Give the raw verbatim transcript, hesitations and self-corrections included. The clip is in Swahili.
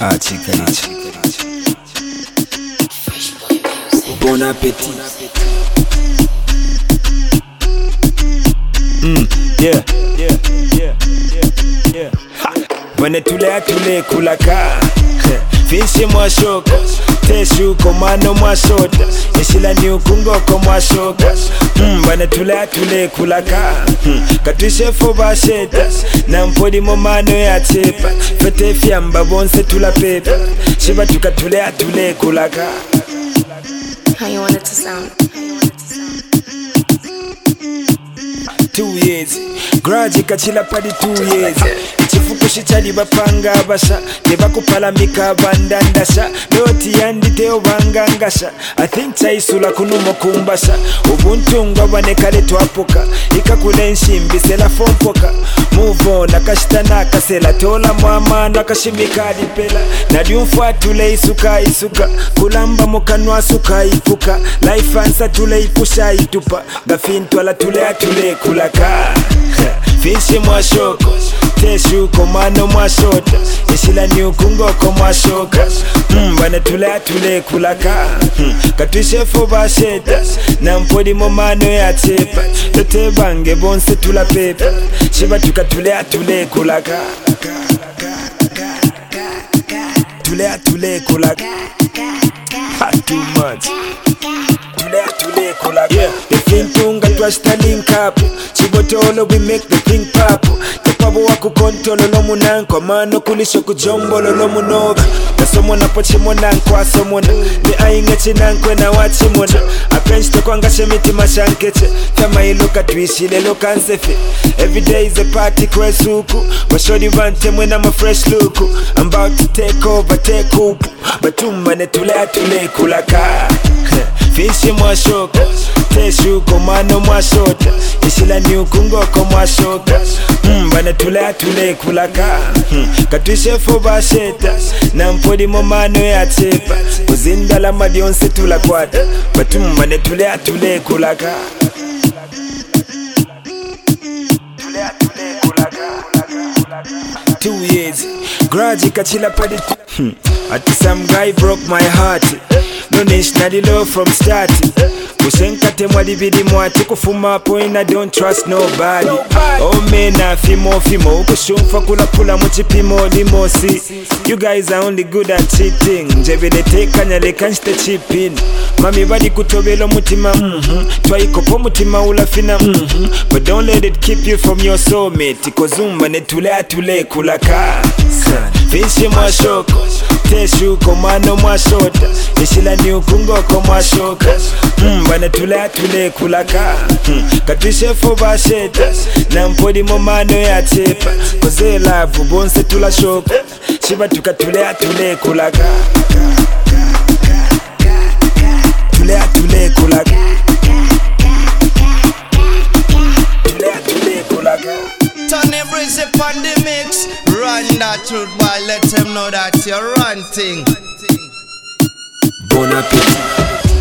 Ah, Chikarichi. Bon appétit. Mm, yeah, yeah, yeah, yeah, yeah. Ha. Bwana tule atule kulaka. Fishi mwashoko, teshuko mano mwashota. Ishila ni ukungoko mwashoka. Mm, bwana tule atule kulaka. Mm, katwishe foba sheta. Na mpodi momano ya chepa. Fete fiamba bonse tula pepa. Shiba tukatule atule kulaka. How you want it to sound? Two years, grudge kachila padi two years. Ichifuku shichali bapanga basha, neba kupalamika bandandasha. Doti yandi teo bangangasha. I think chaisula kunumo kumbasha. Ubuntu ngabane kale tuapoka. Ika kule nshimbi sela fompoka. Move on, nakashita nakasela. Tola mwama nakashimika dipela. Nadiumfwa tule isuka isuka. Kulamba mokanwa suka ifuka. Life answer tule ipusha itupa. Gafintu ala tule atule kula Ka. Fishi mwashoko, teshuko mano mwashota. Ishila ni ukungoko mwashoka. Mm, bwana tule atule kulaka. Mm, katwishe foba sheta. Na mpodi momano ya chepa. Yote bange bonse tula pepa. Shiba tukatule atule kulaka. Tule atule kulaka. Ha, too much. Tule atule kulaka. Yeah, the thing tunga twashta link up. Chibotolo we make the thing pop. Kapabo waku kontolo lomu nanko. Mano kulisho kujombolo lomu nova. Nasomo na pochi monanko asomona. Ni ainga chinankwe na wachimona. Apenchito kwa ngashe miti mashankeche. Kama iluka tuishi lelo kansefe. Every day is a party kwe suku. Washodi vante mwena ma fresh look. I'm about to take over, take up. Batumba ne tule atule kulaka. Fishi mwashoko, teshuko mano mwashota. Ishila ni ukungoko mwashoka. Mm, bwana tule atule kulaka. Mm, katwishe foba sheta. Na mpodi momano ya chepa. Uzindala madionse tula kwata. Batumba ne tule atule kulaka. Tule atule kulaka. Two years, grudge kachila padi. Hmm. Ati some guy broke my heart. No nish na the love from start. Usenkate mwadibidi mwati kufuma point I don't trust nobody. Oh mena fimo fimo ukushumfa kula pula muchipimo limosi. You guys are only good at cheating. Njevele teka nyale kanchite chipin. Mami badi kutobelo mutima mhm. Twaikopo mutima ulafina mhm. But don't let it keep you from your soulmate. Ikozumba netule atule kulaka. Fishi mwashoko, teshuko mano mwashota. Ishila ni ukungoko mwashoka. Mm, bwana tule atule kulaka. Mm, katwishe foba sheta. Na mpodi momano ya chepa. Koze lavu bonse tula shoka. Shiba tukatule atule kulaka. Tule atule kulaka. Tule atule kulaka. Tony Breezy on the mix. Run that truth boy, let him know that you're ranting. Bon appétit.